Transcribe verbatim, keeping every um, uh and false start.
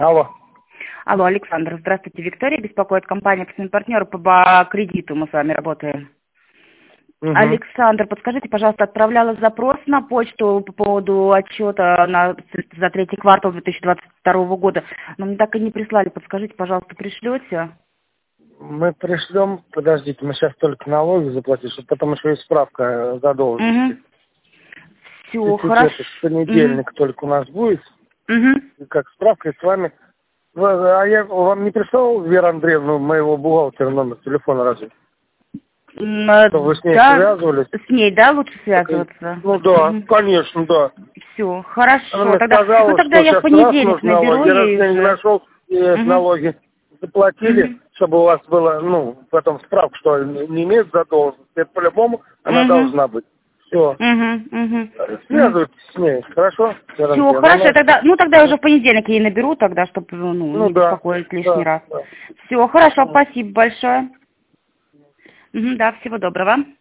Алло. Алло, Александр, здравствуйте. Виктория беспокоит, компания партнер по ба- кредиту, мы с вами работаем. Угу. Александр, подскажите, пожалуйста, отправляла запрос на почту по поводу отчета на, за третий квартал две тысячи двадцать второго года, но мне так и не прислали. Подскажите, пожалуйста, пришлете? Мы пришлем, подождите, мы сейчас только налоги заплатим, чтобы потом еще и справка задолженности. Угу. Все, хорошо. Это в понедельник угу. только у нас будет. Угу. И как справка, и с вами. А я вам не прислал, Вера Андреевна, моего бухгалтера, номер телефона разве? Что вы с ней да, связывались? С ней, да, лучше связываться? Ну да, угу. конечно, да. Все, хорошо. Она мне тогда, сказала, ну, тогда что я в понедельник наберу налоги. ей. Раз я не нашел, и угу. налоги заплатили, угу. чтобы у вас было, ну, потом справка, что не имеет задолженности. Это по-любому она угу. должна быть. Все. Угу, угу. Связывайтесь с ней, хорошо? Все, хорошо, она... тогда, ну тогда я уже в понедельник ей наберу тогда, чтобы ну, ну, не да, беспокоить лишний да, раз. Да. Все, хорошо, спасибо большое. Угу, да, всего доброго.